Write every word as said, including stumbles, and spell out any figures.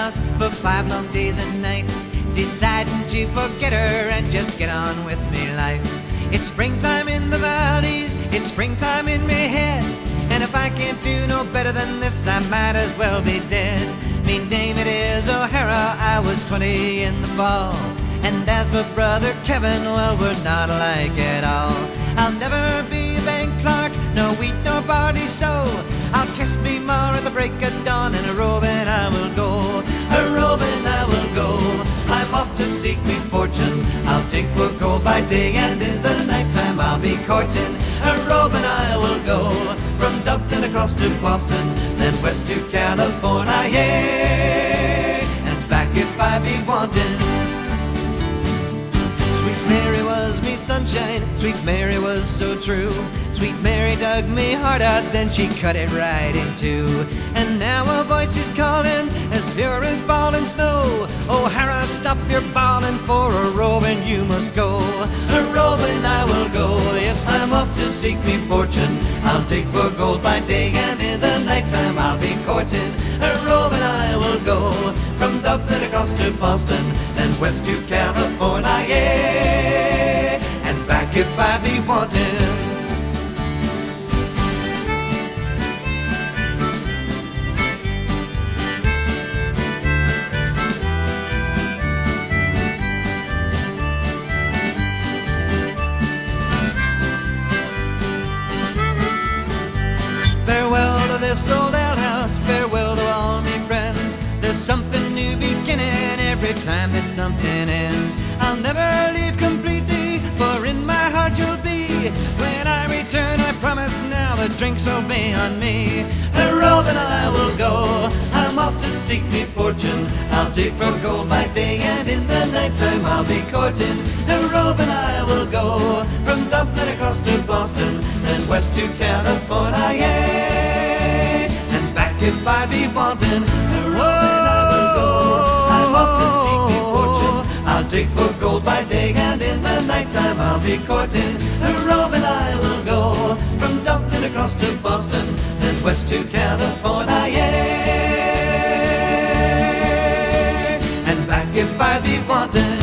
house for five long days and nights, deciding to forget her and just get on with me life. It's springtime in the valleys, it's springtime in me head, and if I can't do no better than this, I might as well be dead. Me name it is O'Hara, I was twenty in the fall, and as for brother Kevin, well, we're not alike at all. I'll never be a bank clerk, no wheat, no barley sow. I'll kiss me ma at the break of dawn, and a roving I will go, a roving I will go. I'm off to seek me fortune, I'll dig for gold by day, and in the nighttime I'll be courting. A roving I will go, from Dublin across to Boston, then west to California, yeah, and back if I be wanting. Sweet Mary was me sunshine, Sweet Mary was so true. Sweet Mary dug me heart out, then she cut it right in two. And now a voice is calling, as pure as falling snow. O'Hara, stop your bawling, for a roving you must go. A roving I will go, yes, I'm off to seek me fortune. I'll dig for gold by day, and in the nighttime I'll be courting. A roving I will go, from Dublin across to Boston, then west to California, yeah, and back if I be wanting. Farewell to this old alehouse, farewell to all me friends. There's something new beginning every time that something ends. I'll never leave completely, for in my heart you'll be. When I return, I promise now, the drinks will be on me. A roving I will go, I'm off to seek me fortune. I'll dig for gold by day, and in the nighttime I'll be courting. A roving I will go, from Dublin across to Boston, then west to California, yeah, and back if I be wanting. A roving I will go, I'm off to seek me fortune. I'll dig for gold by day, and in the nighttime I'll be courting. A roving I will go, from Dublin across to Boston, then west to California, yeah, and back if I be wanting.